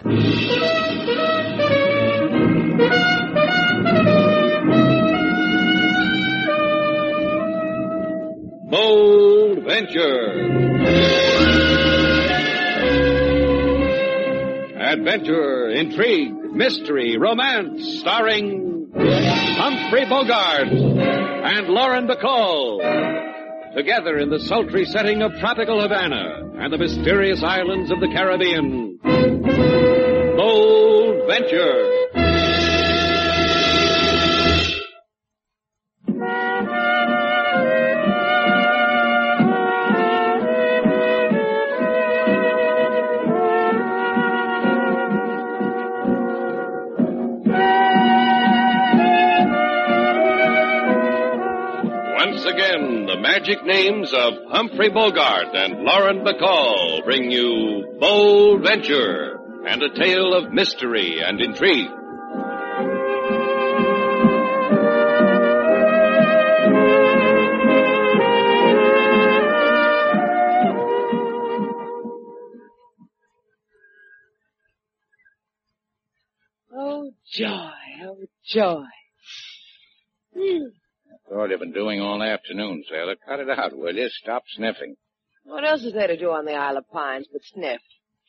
Bold Venture. Adventure, intrigue, mystery, romance, starring Humphrey Bogart and Lauren Bacall. Together in the sultry setting of tropical Havana and the mysterious islands of the Caribbean. Bold Venture. The magic names of Humphrey Bogart and Lauren Bacall bring you Bold Venture and a tale of mystery and intrigue. Oh, joy, oh, joy. That's all you've been doing all afternoon, Sailor. Cut it out, will you? Stop sniffing. What else is there to do on the Isle of Pines but sniff?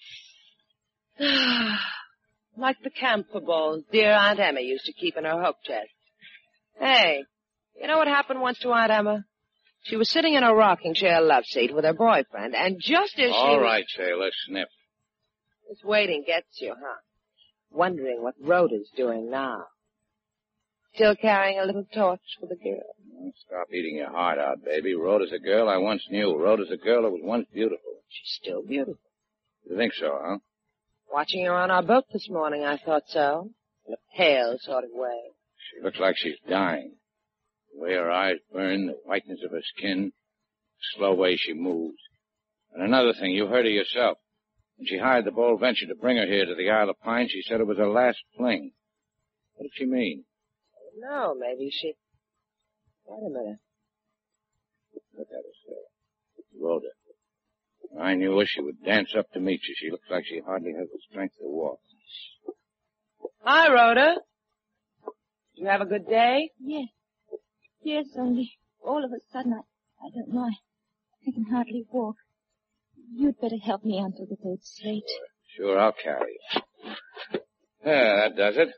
Like the camphor balls dear Aunt Emma used to keep in her hope chest. Hey, you know what happened once to Aunt Emma? She was sitting in a rocking chair love seat with her boyfriend, and just as All right, Sailor, sniff. This waiting gets you, huh? Wondering what Rhoda's doing now. Still carrying a little torch for the girl. Stop eating your heart out, baby. Rhoda's a girl I once knew. Rhoda's a girl that was once beautiful. She's still beautiful. You think so, huh? Watching her on our boat this morning, I thought so. In a pale sort of way. She looks like she's dying. The way her eyes burn, the whiteness of her skin, the slow way she moves. And another thing, you heard her yourself. When she hired the Bold Venture to bring her here to the Isle of Pine, she said it was her last fling. What did she mean? No, maybe she... Wait a minute. Look at her, sir. It's Rhoda. I knew her. She would dance up to meet you. She looks like she hardly has the strength to walk. Hi, Rhoda. Did you have a good day? Yes. Yes, only all of a sudden I don't know. I can hardly walk. You'd better help me onto the boat, Slate. Sure, I'll carry you. Yeah, that does it.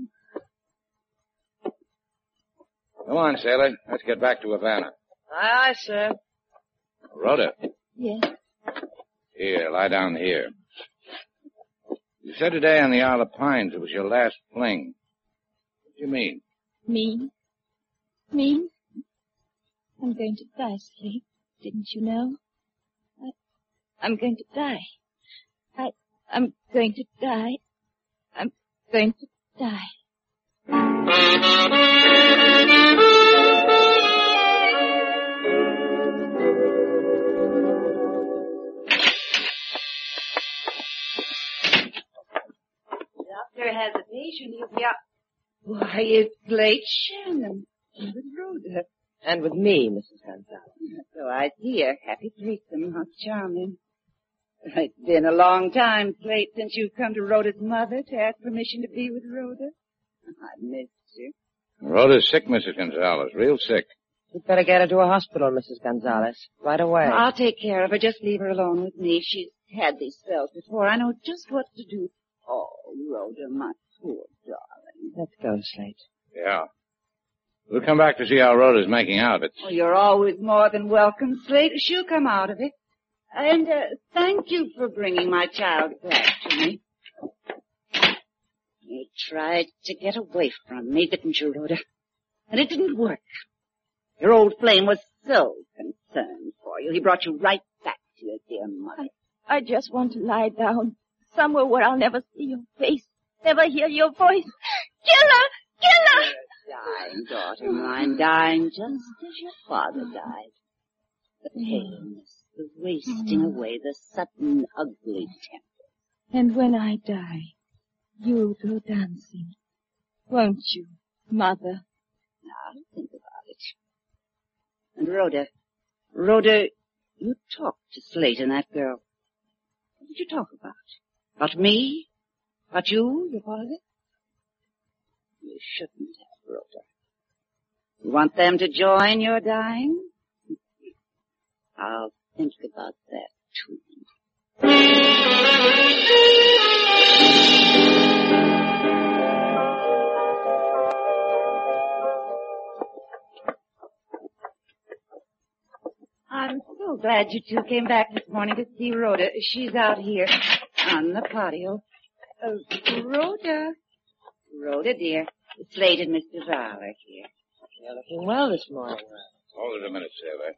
Come on, sailor. Let's get back to Havana. Aye, aye, sir. Rhoda. Yes. Here, lie down here. You said today on the Isle of Pines it was your last fling. What do you mean? Mean? Mean? I'm going to die, Slate. Didn't you know? I'm going to die. I'm going to die. I'm going to die. After hesitation, why, it's Slate Shannon. And with Rhoda. And with me, Mrs. Gonzalez. So I hear. Happy threesome. How charming. It's been a long time, Slate, since you've come to Rhoda's mother to ask permission to be with Rhoda. I missed you. Rhoda's sick, Mrs. Gonzalez. Real sick. You'd better get her to a hospital, Mrs. Gonzalez. Right away. I'll take care of her. Just leave her alone with me. She's had these spells before. I know just what to do. Oh, Rhoda, my poor darling. Let's go, Slate. Yeah. We'll come back to see how Rhoda's making out of it. Oh, you're always more than welcome, Slate. She'll come out of it. And thank you for bringing my child back to me. You tried to get away from me, didn't you, Rhoda? And it didn't work. Your old flame was so concerned for you. He brought you right back to your dear mother. I just want to lie down somewhere where I'll never see your face, never hear your voice. Kill her! Kill her! Dying, daughter mine, dying just as your father died. The paleness, the wasting away, the sudden ugly temper. And when I die, you'll go dancing, won't you, Mother? Now, think about it. And Rhoda, you talked to Slate and that girl. What did you talk about? About me? But your father? You shouldn't have, Rhoda. You want them to join your dying? I'll think about that, too. I'm so glad you two came back this morning to see Rhoda. She's out here on the patio. Rhoda. Rhoda, dear. Slate and Mr. Fowler here. You're looking well this morning, Rhoda. Hold it a minute, Sailor.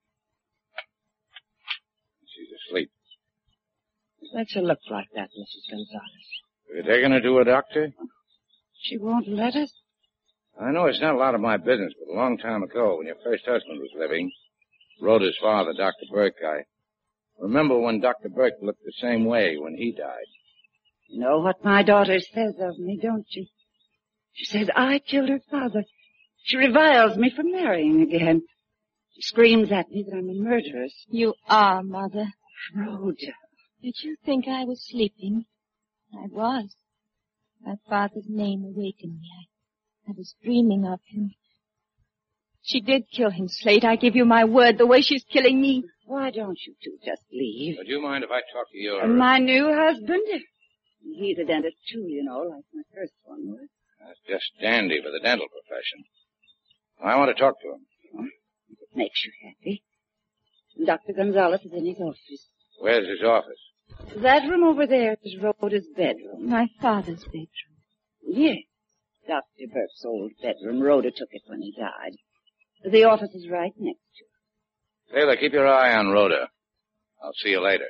She's asleep. Makes her look like that, Mrs. Gonzalez. Are you taking her to a doctor? She won't let us. I know it's not a lot of my business, but a long time ago, when your first husband was living, Rhoda's father, Dr. Burke, I remember when Dr. Burke looked the same way when he died. You know what my daughter says of me, don't you? She says I killed her father. She reviles me for marrying again. She screams at me that I'm a murderess. You are, Mother. Rhoda. Did you think I was sleeping? I was. My father's name awakened me. I was dreaming of him. She did kill him, Slate. I give you my word, the way she's killing me. Why don't you two just leave? Would you mind if I talk to your... My new husband? He's a dentist, too, you know, like my first one was. That's just dandy for the dental profession. I want to talk to him. If it makes you happy. Dr. Gonzalez is in his office. Where's his office? That room over there is Rhoda's bedroom. My father's bedroom. Yes. Dr. Burke's old bedroom. Rhoda took it when he died. The office is right next to it. Taylor, keep your eye on Rhoda. I'll see you later.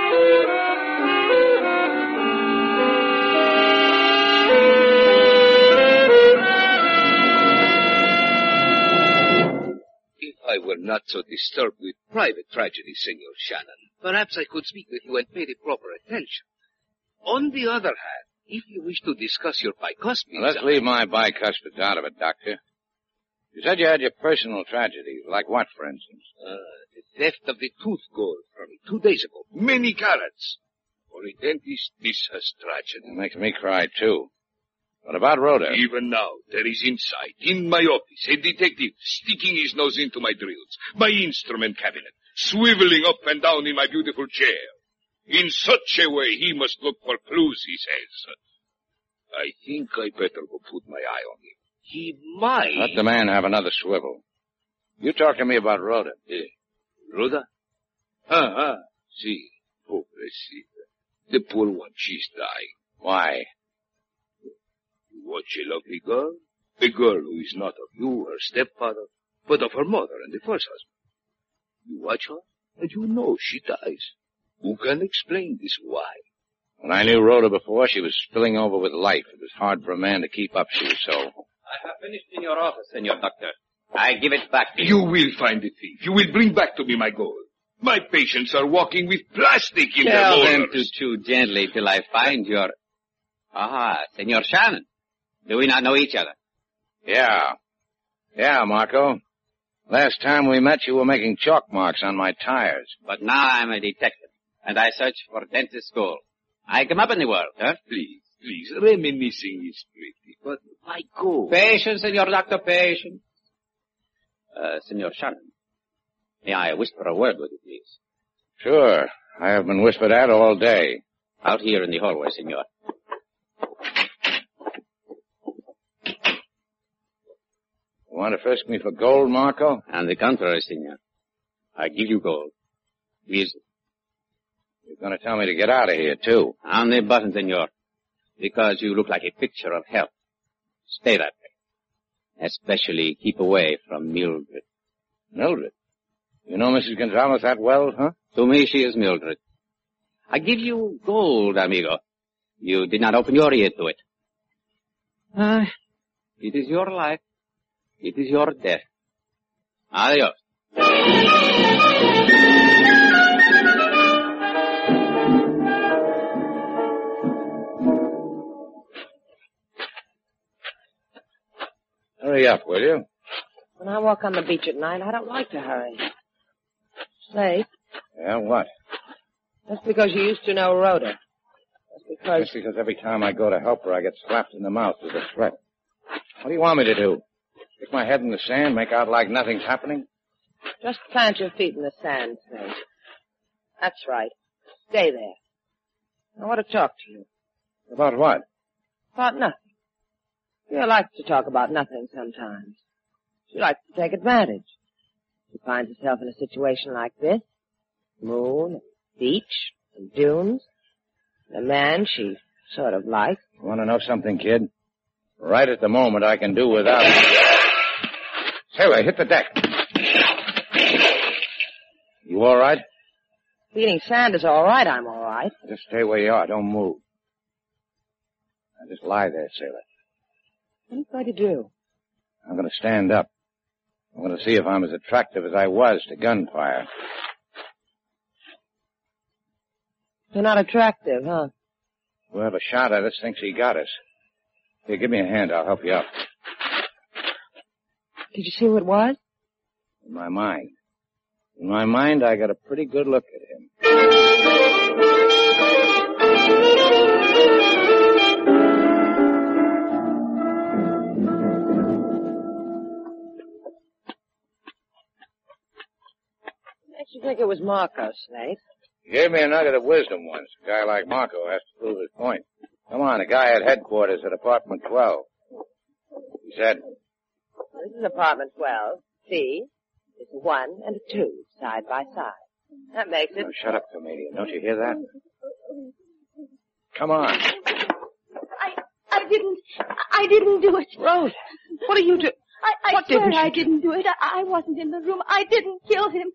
If I were not so disturbed with private tragedy, Senor Shannon, perhaps I could speak with you and pay the proper attention. On the other hand, if you wish to discuss your bicuspids... Let's leave my bicuspids out of it, Doctor. You said you had your personal tragedies. Like what, for instance? The theft of the tooth gold from me 2 days ago. Many carats. For a dentist, this has tragedy. It makes me cry, too. What about Rhoda? Even now, there is inside, in my office, a detective sticking his nose into my drills, my instrument cabinet, swiveling up and down in my beautiful chair. In such a way, he must look for clues, he says. I think I better go put my eye on him. He might... Let the man have another swivel. You talk to me about Rhoda. Rhoda? Si, pobrecita. The poor one, she's dying. Why? What a lovely girl. A girl who is not of you, her stepfather, but of her mother and the first husband. You watch her, and you know she dies. Who can explain this why? When I knew Rhoda before, she was spilling over with life. It was hard for a man to keep up. She was so... I have finished in your office, Senor Doctor. I give it back to you. You will find the thief. You will bring back to me my gold. My patients are walking with plastic in their Tell molars. them to chew gently till I find your... Senor Shannon. Do we not know each other? Yeah. Yeah, Marco. Last time we met, you were making chalk marks on my tires. But now I'm a detective, and I search for dentist school. I come up in the world, huh? Please, reminiscing is pretty, but my gold... Patience, Senor Doctor, patience. Senor Shannon, may I whisper a word with you, please? Sure. I have been whispered at all day. Out here in the hallway, Senor. You want to frisk me for gold, Marco? On the contrary, Senor. I give you gold. Easy. You're going to tell me to get out of here, too. On the button, Senor. Because you look like a picture of health. Stay that way. Especially keep away from Mildred. Mildred? You know Mrs. Gonzalez that well, huh? To me, she is Mildred. I give you gold, amigo. You did not open your ear to it. It is your life. It is your death. Adios. Hurry up, will you? When I walk on the beach at night, I don't like to hurry. Say, Yeah, what? that's because you used to know Rhoda. That's Just because every time I go to help her, I get slapped in the mouth with a threat. What do you want me to do? Stick my head in the sand, make out like nothing's happening? Just plant your feet in the sand, Slate. That's right. Stay there. I want to talk to you. About what? About nothing. She likes to talk about nothing sometimes. She likes to take advantage. She finds herself in a situation like this. Moon, beach, and dunes. And a man she sort of likes. You want to know something, kid? Right at the moment, I can do without... Sailor, hit the deck. You all right? Beating sand is all right. I'm all right. Just stay where you are. Don't move. Now just lie there, Sailor. What are you going to do? I'm going to stand up. I'm going to see if I'm as attractive as I was to gunfire. You're not attractive, huh? Whoever shot at us thinks he got us. Here, give me a hand. I'll help you up. Did you see who it was? In my mind. In my mind, I got a pretty good look at him. Makes you think it was Marco, Slate. He gave me a nugget of wisdom once. A guy like Marco has to prove his point. Come on, a guy at headquarters at apartment 12. He said, This is apartment 12. See? It's a 1 and a 2, side by side. That makes it... Oh, shut up, comedian. Don't you hear that? Come on. I didn't do it. Rhoda, what are you doing? I swear I didn't do it. I wasn't in the room. I didn't kill him.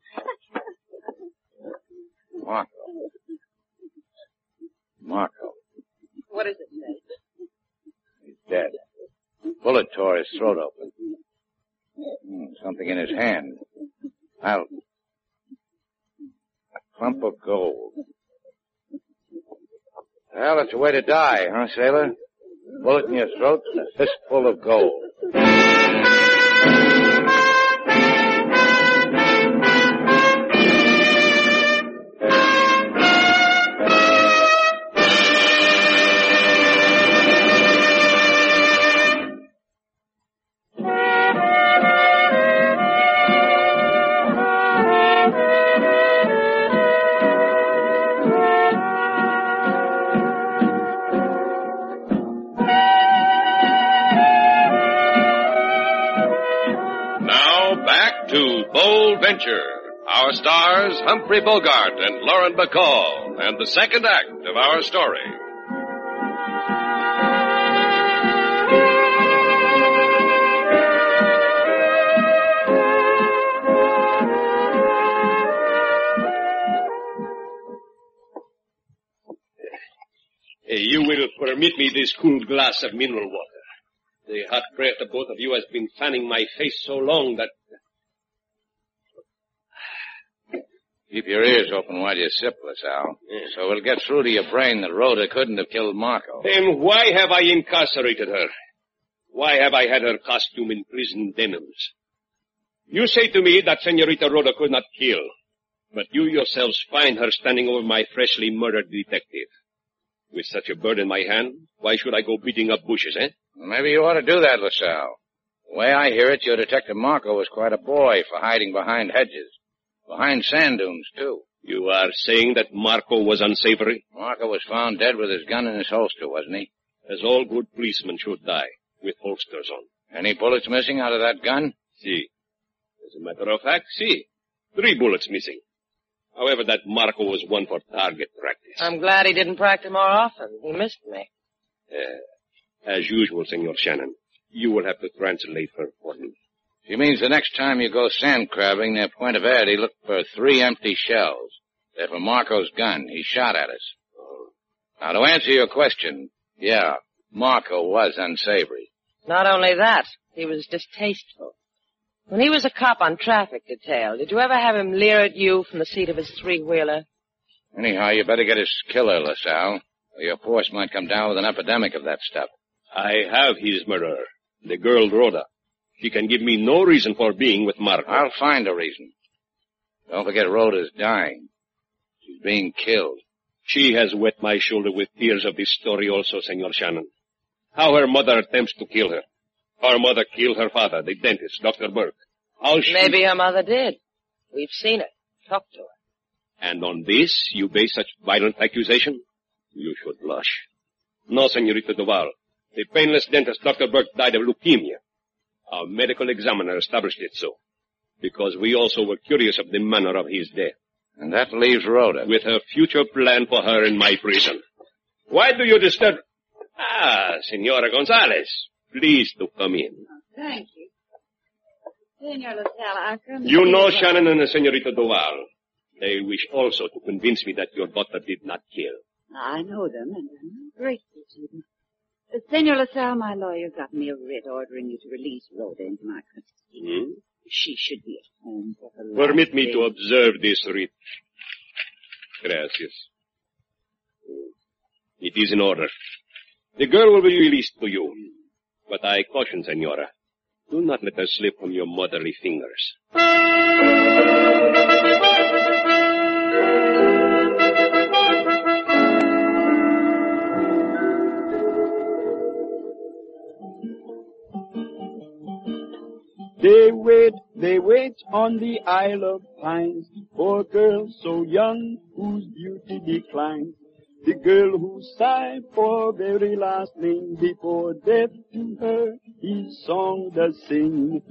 Marco. What is it, Slate? He's dead. Bullet tore his throat open. Something in his hand. A clump of gold. Well, that's a way to die, huh, sailor? Bullet in your throat and a fistful of gold. Our stars, Humphrey Bogart and Lauren Bacall, and the second act of our story. You will permit me this cool glass of mineral water. The hot breath of both of you has been fanning my face so long that... Keep your ears open while you sip, LaSalle. So it'll get through to your brain that Rhoda couldn't have killed Marco. Then why have I incarcerated her? Why have I had her costume in prison denims? You say to me that Senorita Rhoda could not kill, but you yourselves find her standing over my freshly murdered detective. With such a bird in my hand, why should I go beating up bushes, eh? Well, maybe you ought to do that, LaSalle. The way I hear it, your Detective Marco was quite a boy for hiding behind hedges. Behind sand dunes, too. You are saying that Marco was unsavory? Marco was found dead with his gun in his holster, wasn't he? As all good policemen should die, with holsters on. Any bullets missing out of that gun? Si. As a matter of fact, si. 3 bullets missing. However, that Marco was one for target practice. I'm glad he didn't practice more often. He missed me. As usual, Senor Shannon, you will have to translate her for me. She means the next time you go sand crabbing near Puente Verde, look for 3 empty shells. They're from Marco's gun. He shot at us. Now, to answer your question, yeah, Marco was unsavory. Not only that, he was distasteful. When he was a cop on traffic detail, did you ever have him leer at you from the seat of his 3-wheeler? Anyhow, you better get his killer, LaSalle, or your force might come down with an epidemic of that stuff. I have his murderer, the girl Rhoda. She can give me no reason for being with Marco. I'll find a reason. Don't forget Rhoda's dying. She's being killed. She has wet my shoulder with tears of this story also, Senor Shannon. How her mother attempts to kill her. Her mother killed her father, the dentist, Dr. Burke. How she... Maybe her mother did. We've seen it. Talked to her. And on this, you base such violent accusation? You should blush. No, Senorita Duval. The painless dentist, Dr. Burke, died of leukemia. Our medical examiner established it so. Because we also were curious of the manner of his death. And that leaves Rhoda. With her future plan for her in my prison. Why do you disturb... Ah, Senora Gonzalez. Please to come in. Thank you. Senor LaSalle, I come... You know Shannon and Senorita Duval. They wish also to convince me that your daughter did not kill. I know them, and I'm grateful to them. Senor LaSalle, my lawyer got me a writ ordering you to release Rhoda into my custody. She should be at home for her last Permit me day. to observe this writ. Gracias. It is in order. The girl will be released to you. But I caution, Senora, do not let her slip from your motherly fingers. They wait on the Isle of Pines for a girl so young whose beauty declines. The girl who sighed for very last name before death to her his song does sing.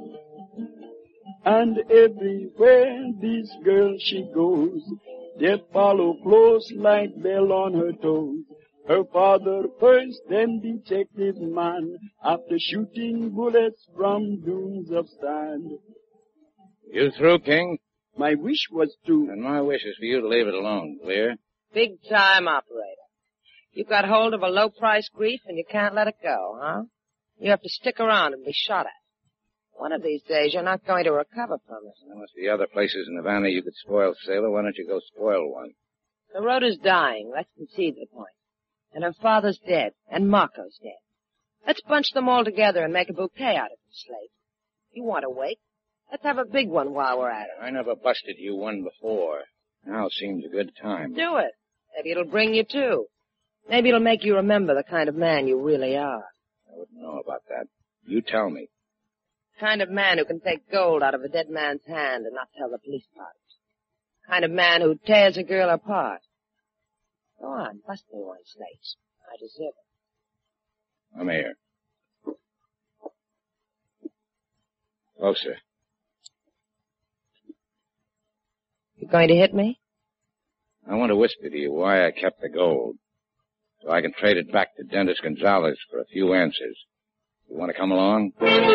And everywhere this girl she goes, death follow close like bell on her toes. Her father first, then detective man, after shooting bullets from dunes of sand. You through, King? My wish was to... And my wish is for you to leave it alone. Clear? Big time operator. You got hold of a low-price grief and you can't let it go, huh? You have to stick around and be shot at. One of these days you're not going to recover from it. There must be other places in Havana you could spoil, Sailor. Why don't you go spoil one? The Rhoda's dying. Let's concede the point. And her father's dead. And Marco's dead. Let's bunch them all together and make a bouquet out of it, Slate. You want to wait? Let's have a big one while we're at it. I never busted you one before. Now seems a good time. Do it. Maybe it'll bring you to. Maybe it'll make you remember the kind of man you really are. I wouldn't know about that. You tell me. Kind of man who can take gold out of a dead man's hand and not tell the police about it. Kind of man who tears a girl apart. Go on, bust me one, Slate. I deserve it. Come here. Closer. You going to hit me? I want to whisper to you why I kept the gold. So I can trade it back to Dennis Gonzalez for a few answers. You want to come along?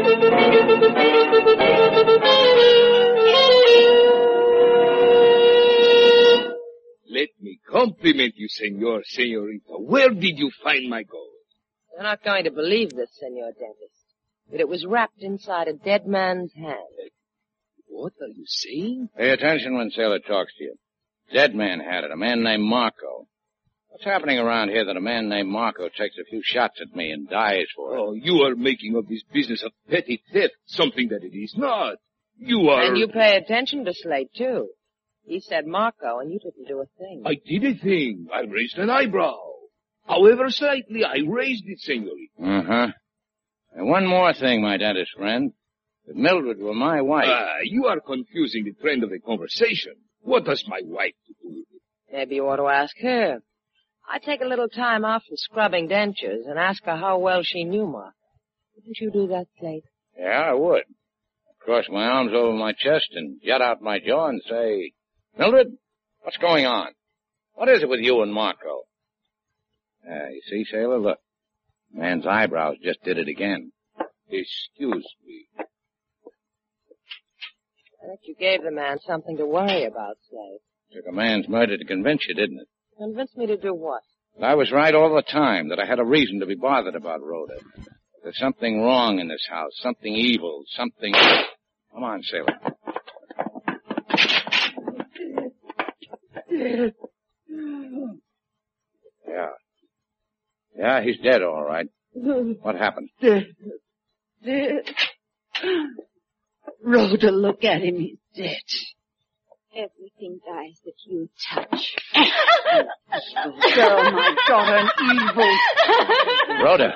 Let me compliment you, Senorita. Where did you find my gold? You're not going to believe this, Senor Dentist. But it was wrapped inside a dead man's hand. What are you saying? Pay attention when Sailor talks to you. Dead man had it, a man named Marco. What's happening around here that a man named Marco takes a few shots at me and dies for it? Oh, you are making of this business of petty theft something that it is not. You are... And you pay attention to Slate, too. He said Marco, and you didn't do a thing. I did a thing. I raised an eyebrow. However slightly, I raised it, Senorita. Uh-huh. And one more thing, my dentist friend. If Mildred were my wife... You are confusing the trend of the conversation. What has my wife to do with it? Maybe you ought to ask her. I'd take a little time off from scrubbing dentures and ask her how well she knew Marco. Wouldn't you do that, Slate? Yeah, I would. Cross my arms over my chest and jut out my jaw and say, Mildred, what's going on? What is it with you and Marco? You see, Sailor, look. Man's eyebrows just did it again. Excuse me. I think you gave the man something to worry about, Slate. Took a man's murder to convince you, didn't it? Convince me to do what? That I was right all the time, that I had a reason to be bothered about Rhoda. There's something wrong in this house, something evil, something... Come on, Sailor. Yeah, he's dead, all right. What happened? Dead. Rhoda, look at him. He's dead. Everything dies that you touch. Girl, my daughter, an evil. Rhoda.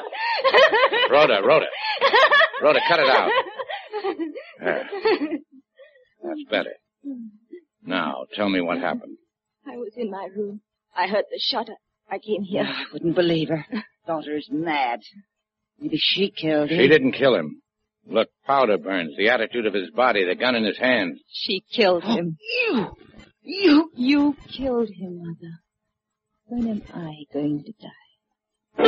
Rhoda, cut it out. There. That's better. Now, tell me what happened. I was in my room. I heard the shot. I came here. I wouldn't believe her. Daughter's mad. Maybe she killed him. She didn't kill him. Look, powder burns, the attitude of his body, the gun in his hand. She killed him. You killed him, Mother. When am I going to die?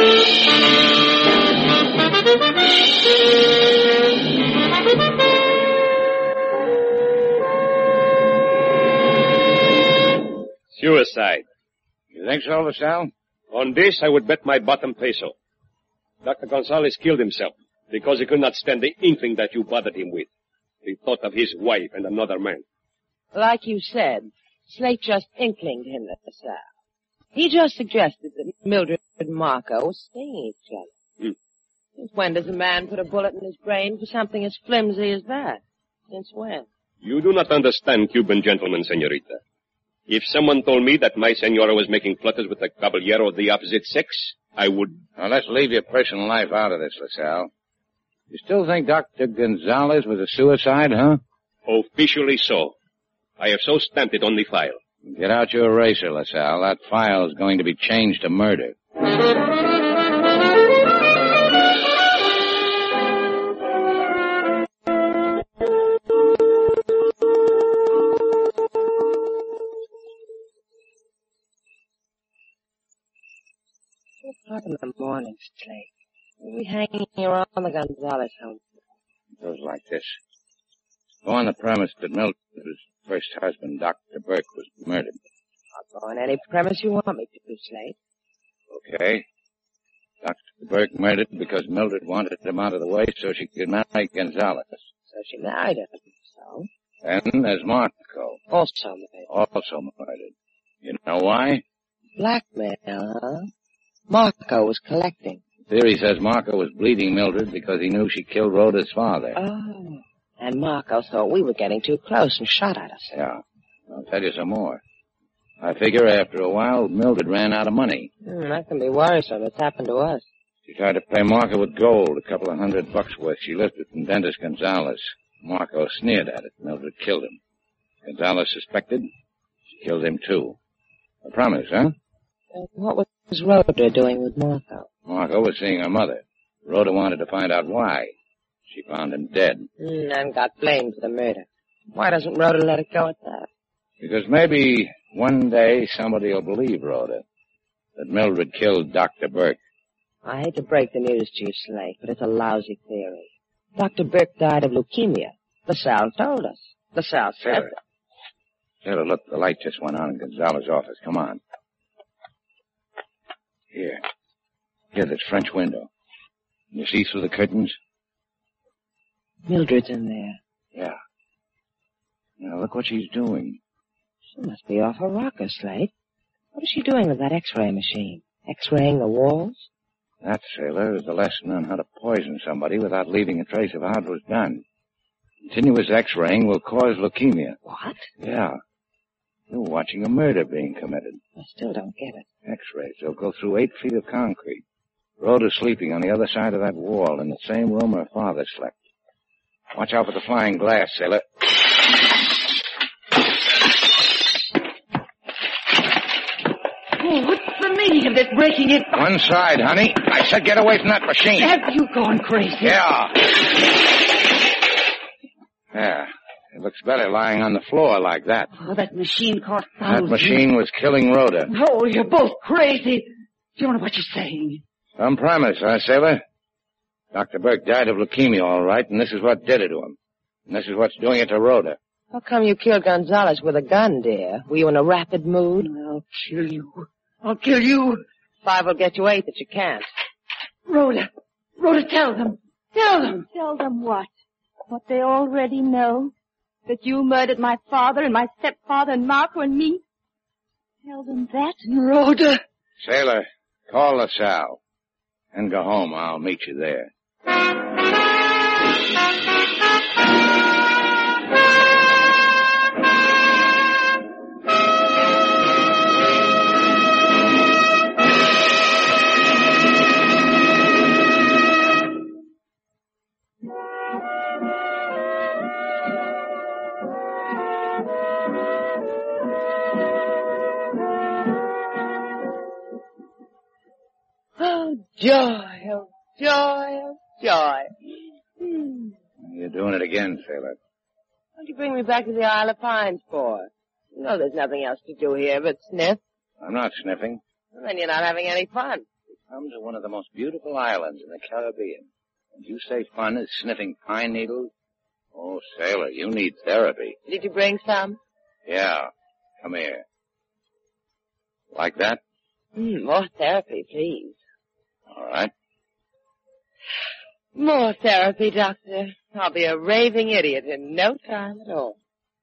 Suicide. You think so, LaSalle? On this, I would bet my bottom peso. Dr. Gonzalez killed himself because he could not stand the inkling that you bothered him with. He thought of his wife and another man. Like you said, Slate just inklinged him, LaSalle. He just suggested that Mildred and Marco were stinging each other. Since when does a man put a bullet in his brain for something as flimsy as that? Since when? You do not understand Cuban gentlemen, senorita. If someone told me that my senora was making flutters with a caballero of the opposite sex, I would... Now, let's leave your personal life out of this, LaSalle. You still think Dr. Gonzalez was a suicide, huh? Officially so. I have so stamped it on the file. Get out your eraser, LaSalle. That file is going to be changed to murder. O'clock in the morning, Slate. We'll be hanging around the Gonzalez home. It goes like this. Go on the premise that Mildred's first husband, Dr. Burke, was murdered. I'll go on any premise you want me to, Slate. Okay. Dr. Burke murdered because Mildred wanted him out of the way so she could marry Gonzalez. So she married him. So? And there's Marco. Also murdered. Also murdered. You know why? Blackmail, huh? Marco was collecting. Theory says Marco was bleeding Mildred because he knew she killed Rhoda's father. Oh. And Marco thought we were getting too close and shot at us. Yeah. I'll tell you some more. I figure after a while, Mildred ran out of money. That can be worrisome. It's happened to us. She tried to pay Marco with gold, a couple of $100 worth she lifted from Dennis Gonzalez. Marco sneered at it. Mildred killed him. Gonzalez suspected. She killed him, too. A promise, huh? What was Rhoda doing with Marco? Marco was seeing her mother. Rhoda wanted to find out why. She found him dead. And got blamed for the murder. Why doesn't Rhoda let it go at that? Because maybe one day somebody will believe Rhoda that Mildred killed Dr. Burke. I hate to break the news to you, Slate, but it's a lousy theory. Dr. Burke died of leukemia. LaSalle told us. LaSalle said that. Taylor, look, the light just went on in Gonzalez's office. Come on. Here, this French window. You see through the curtains? Mildred's in there. Yeah. Now, look what she's doing. She must be off her rocker, Slate. What is she doing with that X-ray machine? X-raying the walls? That, sailor, is a lesson on how to poison somebody without leaving a trace of how it was done. Continuous X-raying will cause leukemia. What? Yeah. You're watching a murder being committed. I still don't get it. X-rays. They'll go through 8 feet of concrete. Rhoda's sleeping on the other side of that wall in the same room her father slept. Watch out for the flying glass, sailor. Oh, what's the meaning of this breaking in? One side, honey. I said get away from that machine. Have you gone crazy? Yeah. There. It looks better lying on the floor like that. Oh, that machine cost That thousands. machine was killing Rhoda. Oh, you're both crazy. Do you know what you're saying? Some promise, huh, sailor? Dr. Burke died of leukemia, all right, and this is what did it to him. And this is what's doing it to Rhoda. How come you killed Gonzalez with a gun, dear? Were you in a rapid mood? I'll kill you. I'll kill you. 5 will get you 8 that you can't. Rhoda, tell them. Tell them. Tell them what? What they already know? That you murdered my father and my stepfather and Marco and me? Tell them that? Rhoda. Sailor, call LaSalle. And go home. I'll meet you there. Oh, joy, oh, joy, oh, joy. You're doing it again, sailor. What'd you bring me back to the Isle of Pines for? You know there's nothing else to do here but sniff. I'm not sniffing. Well, then you're not having any fun. Come to one of the most beautiful islands in the Caribbean. And you say fun is sniffing pine needles? Oh, sailor, you need therapy. Did you bring some? Yeah. Come here. Like that? More therapy, please. All right. More therapy, Doctor. I'll be a raving idiot in no time at all.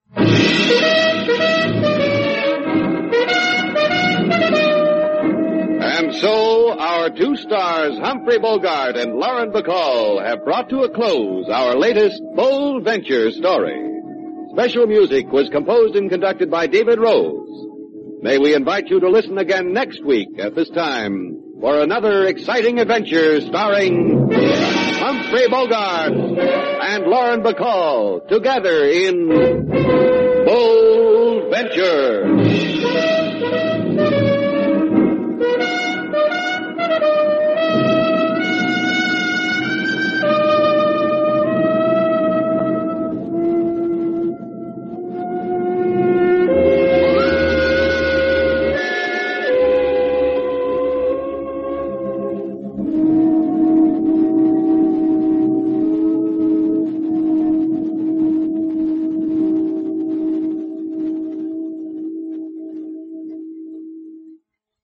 And so, our two stars, Humphrey Bogart and Lauren Bacall, have brought to a close our latest Bold Venture story. Special music was composed and conducted by David Rose. May we invite you to listen again next week at this time for another exciting adventure starring Humphrey Bogart and Lauren Bacall together in Bold Venture.